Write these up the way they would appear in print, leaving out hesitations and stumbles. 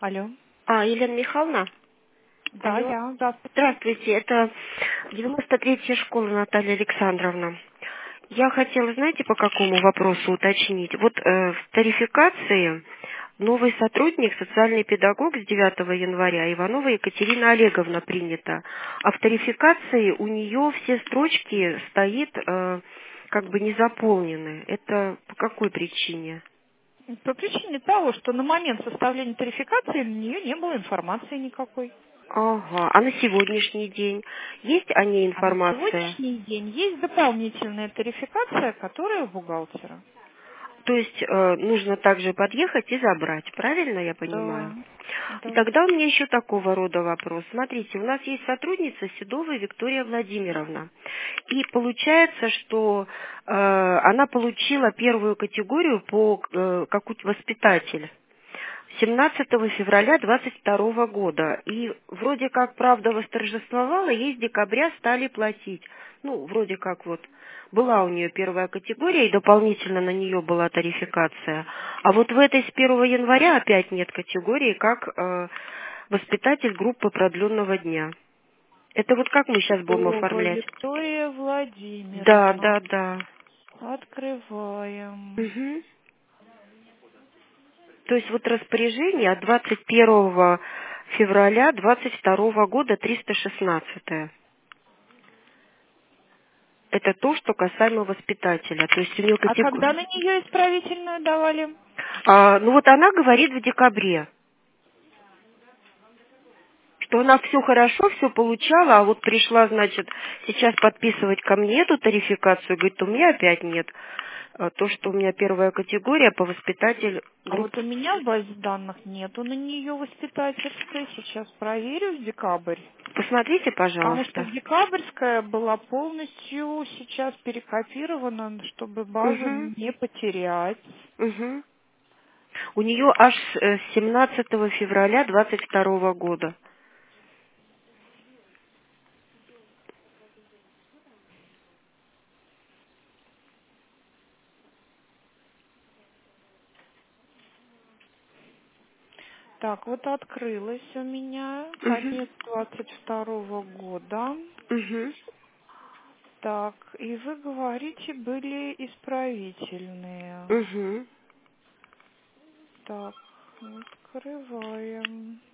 Алло. Елена Михайловна? Да, Алло. я. Здравствуйте. Здравствуйте, это 93-я школа Наталья Александровна. Я хотела, знаете, по какому вопросу уточнить? Вот в тарификации новый сотрудник, социальный педагог с 9 января, Иванова Екатерина Олеговна принята. А в тарификации у нее все строчки стоит как бы не заполнены. Это по какой причине? По причине того, что на момент составления тарификации на нее не было информации никакой. Ага, а на сегодняшний день есть о ней А на информация? сегодняшний день есть дополнительная тарификация, которая у бухгалтера. То есть нужно также подъехать и забрать, правильно я понимаю? Да, И да. тогда у меня еще такого рода вопрос. Смотрите, у нас есть сотрудница Седова Виктория Владимировна. И получается, что она получила первую категорию как воспитатель. 17 февраля 22 года. И вроде как правда восторжествовала, ей с декабря стали платить. Ну, вроде как вот была у нее первая категория, и дополнительно на нее была тарификация. А вот в этой с 1 января опять нет категории, как воспитатель группы продленного дня. Это вот как мы сейчас будем Ова, оформлять? Виктория Да, Владимировна. да, да. Открываем. Мгм. То есть вот распоряжение от 21 февраля 22 года 316. Это то, что касаемо воспитателя. То есть у нее А когда на нее исправительную давали? ну вот она говорит в декабре, что она все хорошо, все получала, а вот пришла, значит, сейчас подписывать ко мне эту тарификацию, говорит, у меня опять нет. То, что у меня первая категория по воспитатель А вот групп. у меня в базе данных нету на нее воспитательской. Сейчас проверю в декабрь. Посмотрите, Потому что пожалуйста. декабрьская была полностью сейчас перекопирована, чтобы базу Угу, не потерять. угу. У нее аж с 17 февраля 22 года. Так, вот открылась у меня Угу, конец 22 года. угу. Так, и вы говорите, были исправительные. Угу. Так, открываем.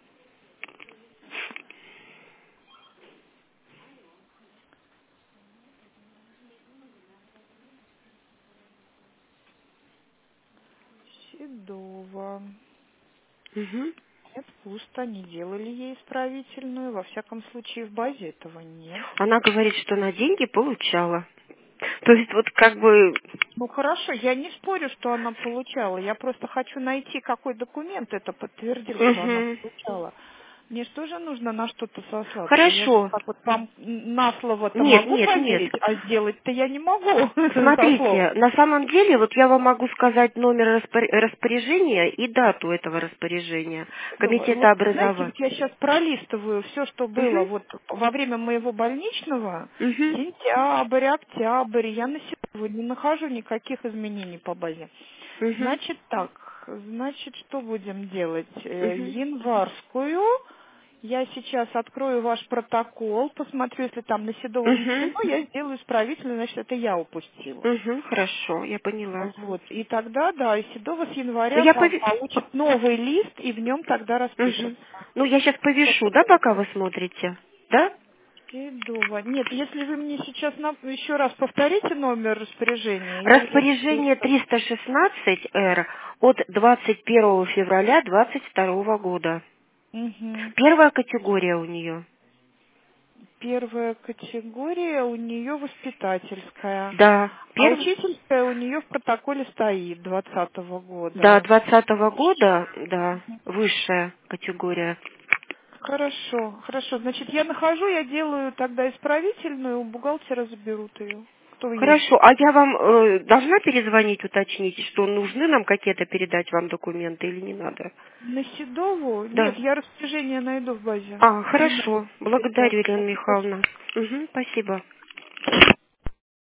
Седова. Угу. Нет, пусто, не делали ей исправительную. Во всяком случае, в базе этого нет. Она говорит, что на деньги получала. То есть вот как бы... Ну хорошо, я не спорю, что она получала. Я просто хочу найти, какой документ это подтвердил, что она Угу. получала. Мне же тоже нужно на что-то сослаться. Я же Хорошо. так вот вам на слово-то Нет, могу нет, нет. поверить, а сделать-то я не могу со слов. Смотрите, на самом деле, вот я вам могу сказать номер распоряжения и дату этого распоряжения. Комитета Вот, знаете, образования. вот я сейчас пролистываю все, что было Угу. вот во время моего больничного, Угу. сентябрь, октябрь, я на сегодня не нахожу никаких изменений по базе. Угу. Значит так, значит, что будем делать? Угу. Январскую. Я сейчас открою ваш протокол, посмотрю, если там на Седово Угу. внесено, я сделаю исправительно, значит, это я упустила. Угу. Хорошо, я поняла. Вот. И тогда, да, и Седова с Ну, января я получит новый лист, и в нем тогда Угу. распишется. Ну, я сейчас повешу, да, пока вы смотрите? Да? Седова. Нет, если вы мне сейчас еще раз повторите номер распоряжения, я запишу. Распоряжение 316-Р от 21 февраля 22 года. Мгм. Первая категория у нее. Первая категория у нее воспитательская, Да, а учительская у нее в протоколе стоит 2020 да, года. 20 года, да, высшая категория. Хорошо, хорошо. Значит, я нахожу, я делаю тогда исправительную, у бухгалтера заберут ее. Кто есть? Хорошо, а я вам должна перезвонить, уточнить, что нужны нам какие-то передать вам документы или не надо? На Седову? Нет, Да. я распоряжение найду в базе. Не надо Хорошо. передавать. Благодарю, Елена Спасибо. Михайловна. Угу, спасибо.